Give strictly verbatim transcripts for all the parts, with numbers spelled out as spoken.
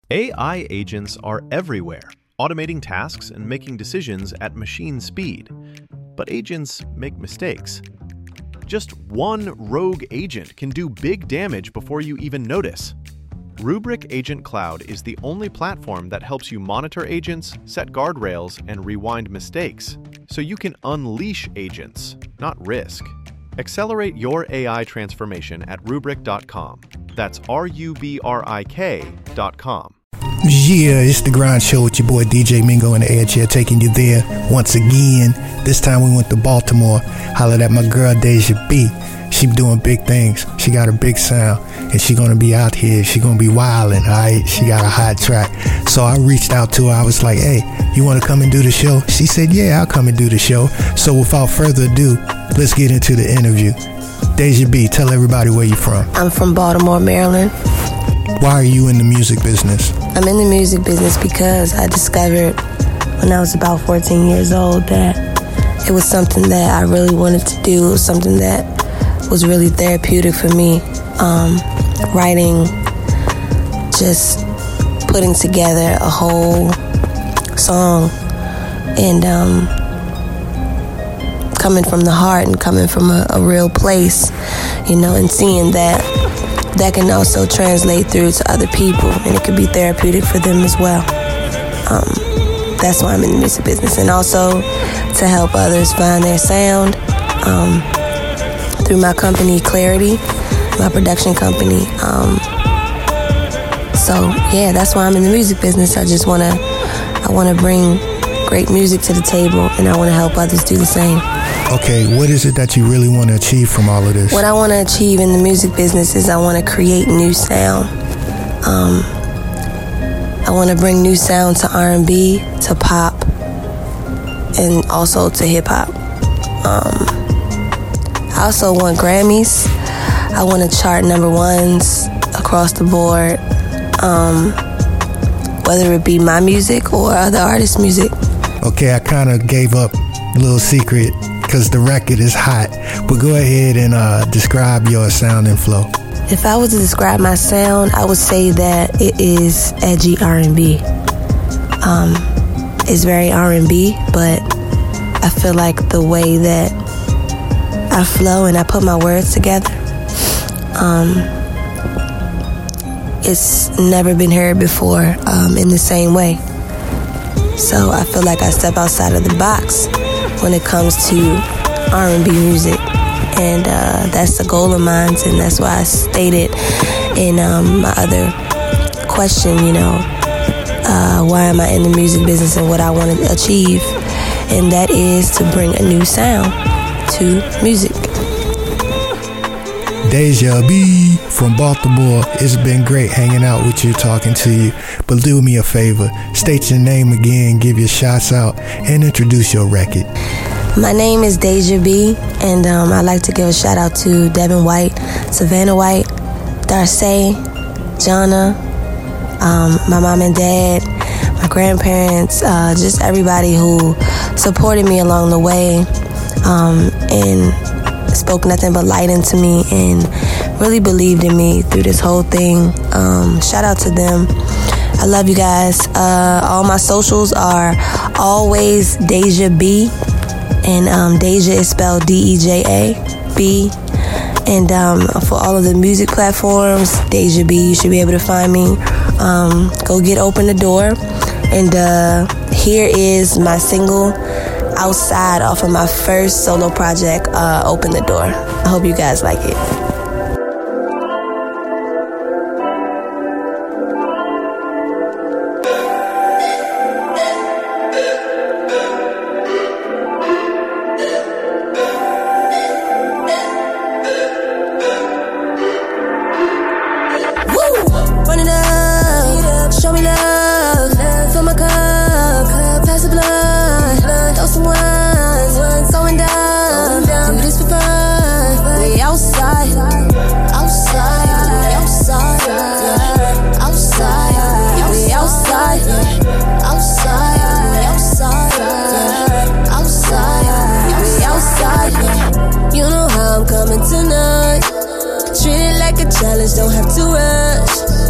A I agents are everywhere, automating tasks and making decisions at machine speed. But agents make mistakes. Just one rogue agent can do big damage before you even notice. Rubrik Agent Cloud is the only platform that helps you monitor agents, set guardrails, and rewind mistakes, so you can unleash agents, not risk. Accelerate your A I transformation at rubrik dot com. That's R U B R I K dot com. Yeah, it's The Grind Show with your boy D J Mingo in the Edge here, taking you there once again. This time we went to Baltimore, hollered at my girl Deja B. She doing big things. She got a big sound, and she gonna be out here. She gonna be wildin', alright? She got a hot track. So I reached out to her. I was like, hey, you wanna come and do the show? She said, yeah, I'll come and do the show. So without further ado, let's get into the interview. Deja B, tell everybody where you from. I'm from Baltimore, Maryland. Why are you in the music business? I'm in the music business because I discovered when I was about fourteen years old that it was something that I really wanted to do. It was something that was really therapeutic for me. Um, writing, just putting together a whole song, and um, coming from the heart and coming from a, a real place, you know, and seeing that that can also translate through to other people, and it could be therapeutic for them as well. Um, that's why I'm in the music business, and also to help others find their sound um, through my company, Clarity, my production company. Um, so yeah, that's why I'm in the music business. I just wanna, I wanna bring great music to the table, and I wanna help others do the same. Okay, what is it that you really want to achieve from all of this? What I want to achieve in the music business is I want to create new sound. Um, I want to bring new sound to R and B, to pop, and also to hip hop. Um, I also want Grammys. I want to chart number ones across the board, um, whether it be my music or other artists' music. Okay, I kind of gave up a little secret because the record is hot, but go ahead and uh, describe your sound and flow. If I was to describe my sound, I would say that it is edgy R and B. Um, it's very R and B, but I feel like the way that I flow and I put my words together, um, it's never been heard before um, in the same way. So I feel like I step outside of the box when it comes to R and B music, and uh, that's the goal of mine, and that's why I stated in um, my other question, you know, uh, why am I in the music business and what I want to achieve, and that is to bring a new sound to music. Deja B from Baltimore. It's been great hanging out with you, talking to you. But do me a favor, state your name again, give your shots out, and introduce your record. My name is Deja B, and um, I'd like to give a shout out to Devin White, Savannah White, Darcy, Jonna, um, my mom and dad, my grandparents, uh, just everybody who supported me along the way, um, and spoke nothing but light into me and really believed in me through this whole thing. Um, shout out to them. I love you guys. Uh, all my socials are always Deja B, and um, Deja is spelled D E J A B. And um, for all of the music platforms, Deja B, you should be able to find me. Um, go get Open the Door. And uh, here is my single, Outside, off of my first solo project, uh, Open the Door. I hope you guys like it. Don't have to rush.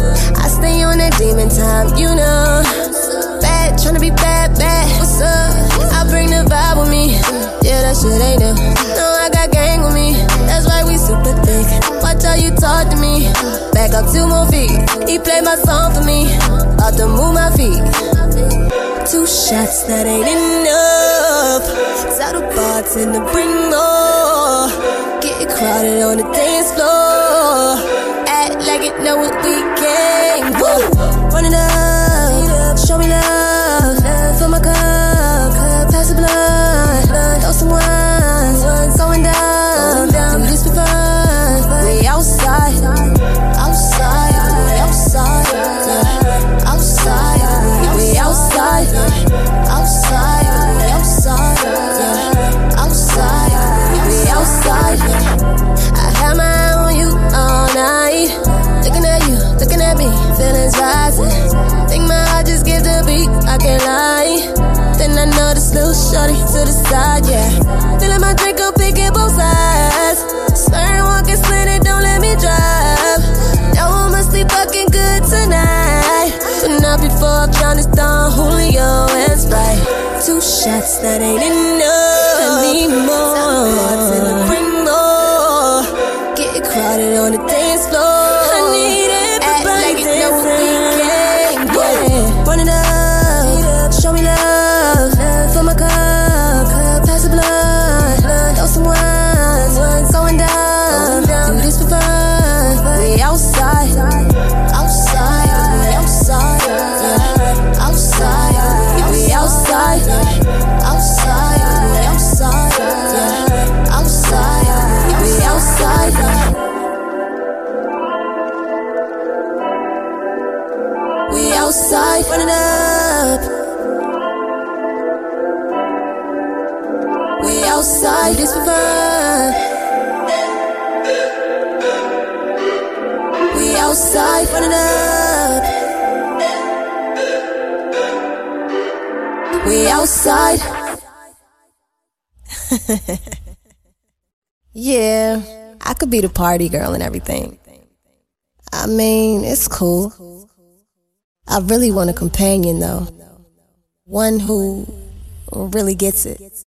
I stay on that demon time, you know. Bad, tryna be bad, bad. What's up? I bring the vibe with me. Yeah, that shit ain't new. No, I got gang with me. That's why we super thick. Watch how you talk to me. Back up two more feet. He played my song for me. About to move my feet. Two shots, that ain't enough. Tell the bartender bring more. Get crowded on the dance floor. Act like it know what we came for. Run it up, show me love. Fill my cup, pass the blood. Throw some wine, going down. Do this for fun. We outside, outside, we outside, outside, we outside, outside, we outside, outside, we outside. I had my eye on you all night. Looking at you, looking at me, feelings rising. Think my heart just gives a beat, I can't lie. Then I know this little shorty to the side, yeah. Feeling my drink up, picking both sides. Slurring, walking, slanted, don't let me drive. That one must be fucking good tonight. But not before I drown this Don Julio and Sprite. Two shots, that ain't enough. I need more. Bring more. Get crowded on the dance floor. I need everybody like dancing. Know what we came for. Yeah. Run it up, show me love. Fill my cup, pass the blood. Throw some wine, going down. Do this for fun. We outside, outside, we outside, outside, we outside, outside, we outside, outside, we outside. We outside, running up. We outside, this for fun. We outside, running up. We outside. Yeah, I could be the party girl and everything. I mean, it's cool. I really want a companion though. One who really gets it.